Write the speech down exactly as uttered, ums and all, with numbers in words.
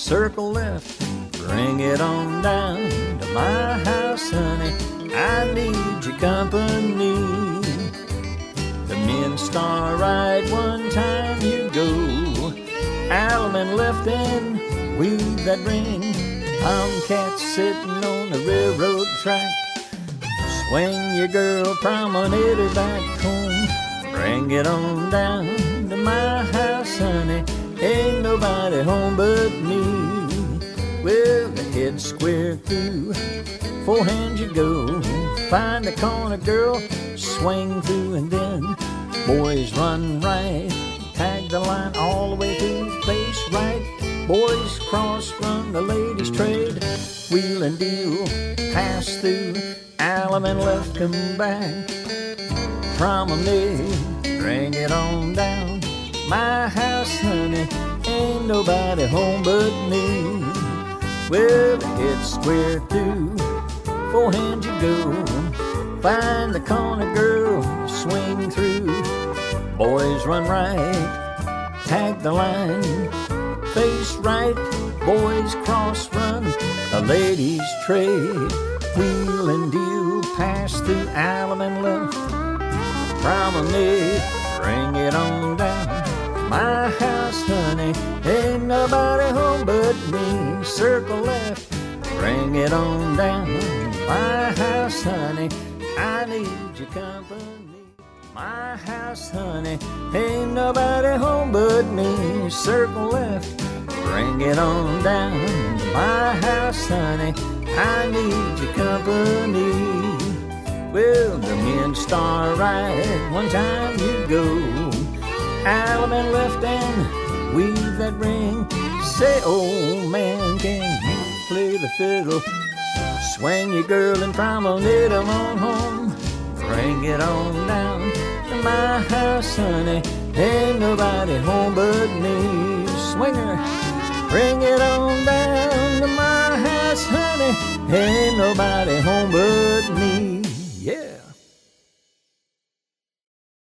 circle left, bring it on down to my house, honey. I need your company. The men star ride one time you go. Allemande left and weave that ring. Tomcats sitting on the railroad track. Swing your girl, promenade her back home. Bring it on down to my house, honey. Ain't nobody home but me. Well, the head square through, forehand you go. Find the corner girl, swing through, and then boys run right. Tag the line all the way through, face right. Boys cross run, the ladies trade. Wheel and deal, pass through. Allemande left, come back. Promenade, bring it on down. My house, honey, ain't nobody home but me. Well, it's square through, forehand you go. Find the corner girl, swing through. Boys run right, tag the line. Face right, boys cross run. The ladies trade, wheel and deal, pass through. Allemande left, promenade, bring it on down. My house, honey, ain't nobody home but me. Circle left, bring it on down. My house, honey, I need your company. My house, honey, ain't nobody home but me. Circle left, bring it on down. My house, honey, I need your company. Well, the men star right, one time you go. Allemande left and weave that ring. Say, old man, can you play the fiddle? Swing your girl and promenade them on home. Bring it on down to my house, honey. Ain't nobody home but me. Swinger, bring it on down to my house, honey. Ain't nobody home but